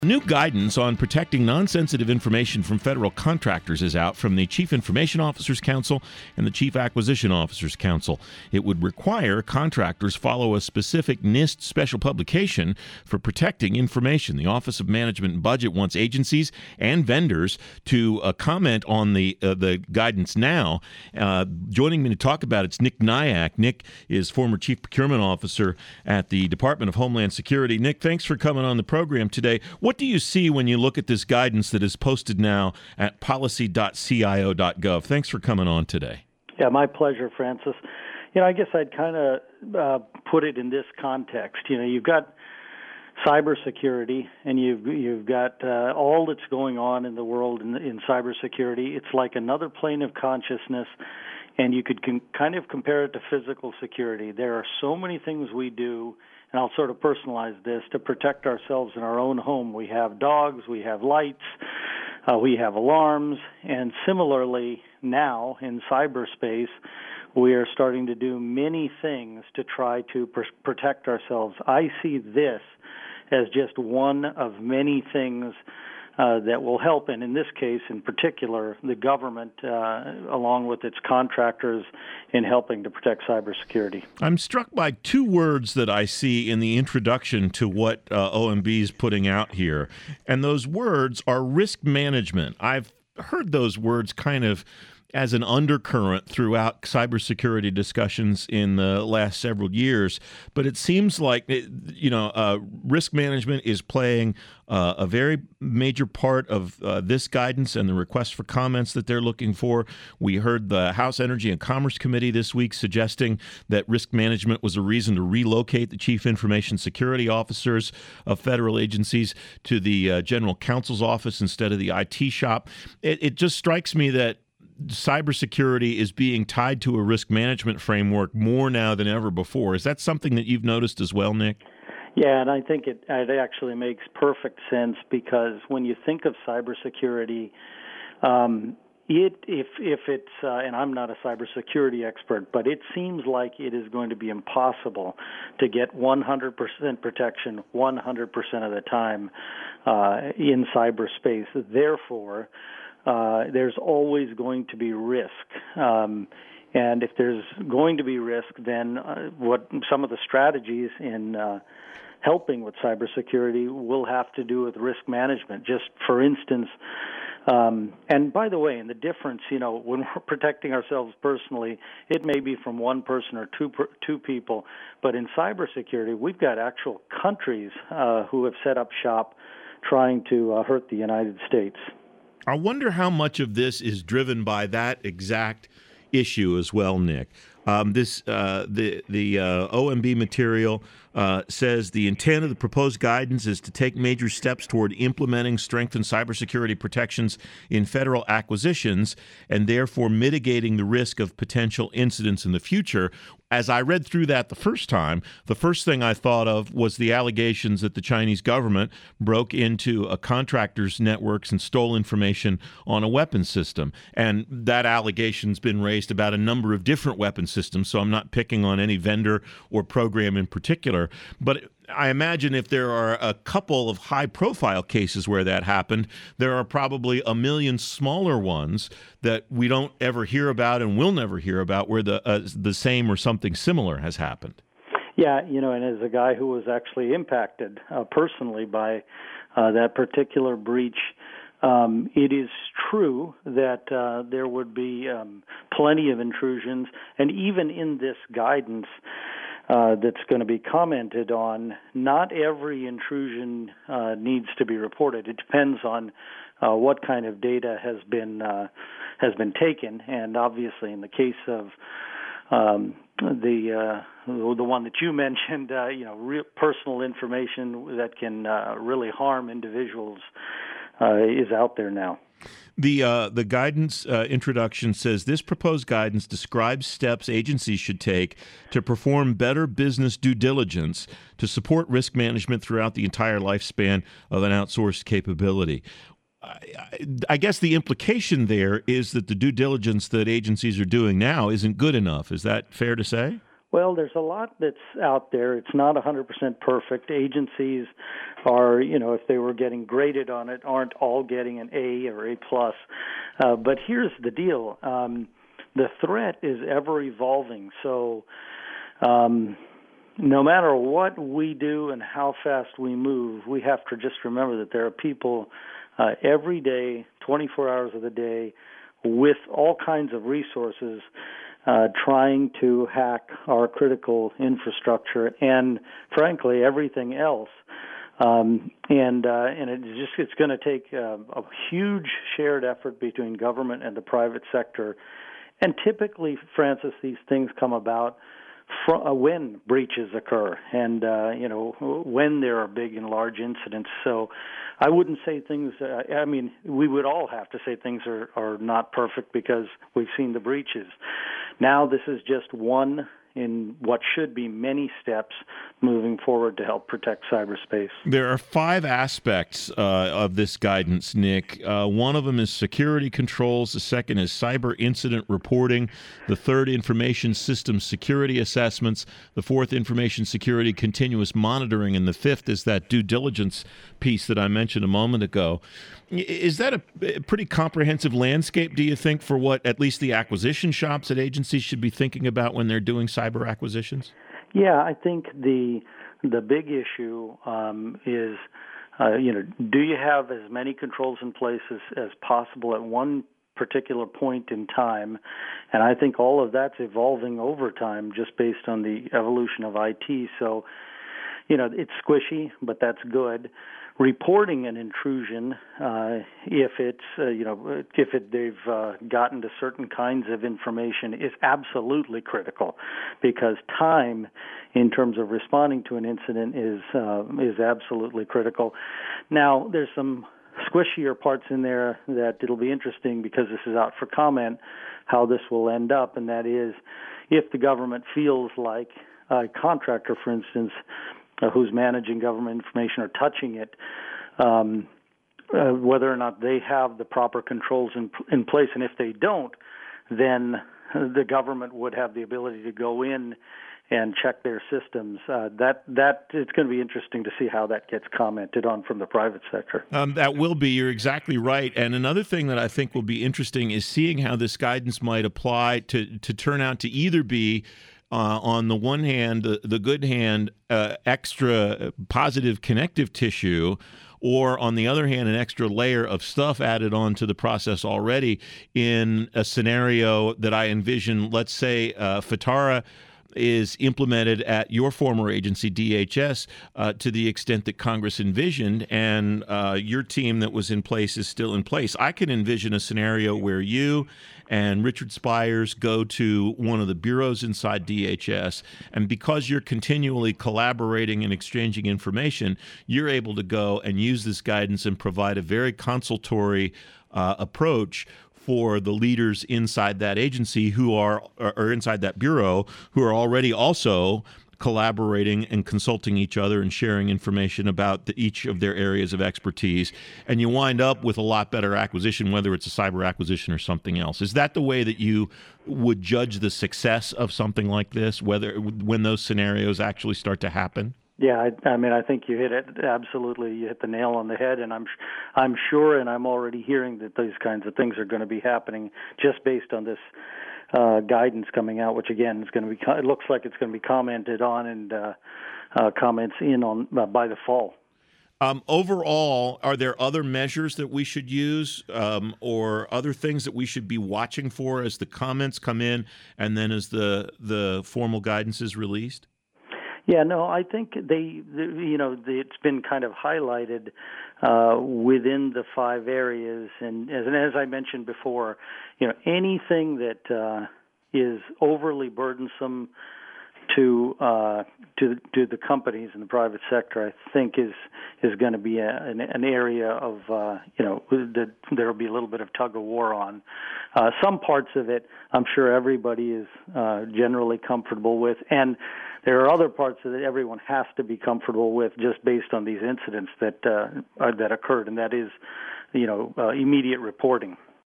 New guidance on protecting non-sensitive information from federal contractors is out from the Chief Information Officers Council and the Chief Acquisition Officers Council. It would require contractors follow a specific NIST special publication for protecting information. The Office of Management and Budget wants agencies and vendors to comment on the guidance now. Joining me to talk about it's Nick Nyack. Nick is former Chief Procurement Officer at the Department of Homeland Security. Nick, thanks for coming on the program today. What do you see when you look at this guidance that is posted now at policy.cio.gov? Thanks for coming on today. Yeah, my pleasure, Francis. I guess I'd kind of put it in this context. You've got cybersecurity, and you've got all that's going on in the world in cybersecurity. It's like another plane of consciousness, and you could kind of compare it to physical security. There are so many things we do, and I'll sort of personalize this, to protect ourselves in our own home. We have dogs, we have lights, we have alarms, and similarly now in cyberspace, we are starting to do many things to try to protect ourselves. I see this as just one of many things that will help, and in this case in particular, the government, along with its contractors, in helping to protect cybersecurity. I'm struck by two words that I see in the introduction to what OMB is putting out here, and those words are risk management. I've heard those words kind of as an undercurrent throughout cybersecurity discussions in the last several years, but it seems like risk management is playing a very major part of this guidance and the request for comments that they're looking for. We heard the House Energy and Commerce Committee this week suggesting that risk management was a reason to relocate the chief information security officers of federal agencies to the general counsel's office instead of the IT shop. It just strikes me that cybersecurity is being tied to a risk management framework more now than ever before. Is that something that you've noticed as well, Nick? Yeah, and I think it actually makes perfect sense, because when you think of cybersecurity, if it's and I'm not a cybersecurity expert, but it seems like it is going to be impossible to get 100% protection 100% of the time in cyberspace. Therefore, there's always going to be risk. And if there's going to be risk, then what some of the strategies in helping with cybersecurity will have to do with risk management. Just for instance, and by the way, in the difference, when we're protecting ourselves personally, it may be from one person or two people, but in cybersecurity, we've got actual countries who have set up shop trying to hurt the United States. I wonder how much of this is driven by that exact issue as well, Nick. The OMB material says the intent of the proposed guidance is to take major steps toward implementing strengthened cybersecurity protections in federal acquisitions and therefore mitigating the risk of potential incidents in the future. As I read through that the first time, the first thing I thought of was the allegations that the Chinese government broke into a contractor's networks and stole information on a weapons system. And that allegation's been raised about a number of different weapons systems, so I'm not picking on any vendor or program in particular. But I imagine if there are a couple of high-profile cases where that happened, there are probably a million smaller ones that we don't ever hear about and will never hear about where the same or something similar has happened. Yeah, and as a guy who was actually impacted personally by that particular breach, it is true that there would be plenty of intrusions, and even in this guidance that's going to be commented on, not every intrusion needs to be reported. It depends on what kind of data has been taken, and obviously in the case of the one that you mentioned, real personal information that can really harm individuals is out there now. The guidance introduction says this proposed guidance describes steps agencies should take to perform better business due diligence to support risk management throughout the entire lifespan of an outsourced capability. I guess the implication there is that the due diligence that agencies are doing now isn't good enough. Is that fair to say? Well, there's a lot that's out there. It's not 100% perfect. Agencies are, if they were getting graded on it, aren't all getting an A or A plus. But here's the deal: the threat is ever evolving. So, no matter what we do and how fast we move, we have to just remember that there are people every day, 24 hours of the day, with all kinds of resources trying to hack our critical infrastructure and, frankly, everything else. And it's going to take a huge shared effort between government and the private sector. And typically, Francis, these things come about when breaches occur and, when there are big and large incidents. So I wouldn't say things, we would all have to say things are not perfect because we've seen the breaches. Now this is just one in what should be many steps moving forward to help protect cyberspace. There are 5 aspects of this guidance, Nick. One of them is security controls. The second is cyber incident reporting. The third, information system security assessments. The fourth, information security continuous monitoring. And the fifth is that due diligence piece that I mentioned a moment ago. Is that a pretty comprehensive landscape, do you think, for what at least the acquisition shops at agencies should be thinking about when they're doing cyber acquisitions? Yeah, I think the big issue is, do you have as many controls in place as possible at one particular point in time? And I think all of that's evolving over time just based on the evolution of IT. So, it's squishy, but that's good. Reporting an intrusion, if they've gotten to certain kinds of information, is absolutely critical, because time, in terms of responding to an incident, is absolutely critical. Now, there's some squishier parts in there that it'll be interesting, because this is out for comment, how this will end up, and that is if the government feels like a contractor, for instance, who's managing government information or touching it, whether or not they have the proper controls in place. And if they don't, then the government would have the ability to go in and check their systems. That it's going to be interesting to see how that gets commented on from the private sector. That will be. You're exactly right. And another thing that I think will be interesting is seeing how this guidance might apply to turn out to either be on the one hand, the good hand, extra positive connective tissue, or on the other hand, an extra layer of stuff added on to the process already in a scenario that I envision. Let's say FITARA is implemented at your former agency, DHS, to the extent that Congress envisioned, and your team that was in place is still in place. I can envision a scenario where you and Richard Spires go to one of the bureaus inside DHS, and because you're continually collaborating and exchanging information, you're able to go and use this guidance and provide a very consultory approach for the leaders inside that agency who are, or inside that bureau, who are already also collaborating and consulting each other and sharing information about each of their areas of expertise. And you wind up with a lot better acquisition, whether it's a cyber acquisition or something else. Is that the way that you would judge the success of something like this, when those scenarios actually start to happen? Yeah, I think you hit it absolutely. You hit the nail on the head, and I'm sure, and I'm already hearing that these kinds of things are going to be happening just based on this guidance coming out, which again is going to be. It looks like it's going to be commented on and comments in on by the fall. Overall, are there other measures that we should use, or other things that we should be watching for as the comments come in, and then as the formal guidance is released? Yeah, no, I think it's been kind of highlighted within the 5 areas, and as I mentioned before, anything that is overly burdensome to the companies in the private sector, I think is going to be an area of that there will be a little bit of tug of war on. Some parts of it, I'm sure everybody is generally comfortable with, and there are other parts of it everyone has to be comfortable with, just based on these incidents that occurred, and that is, immediate reporting.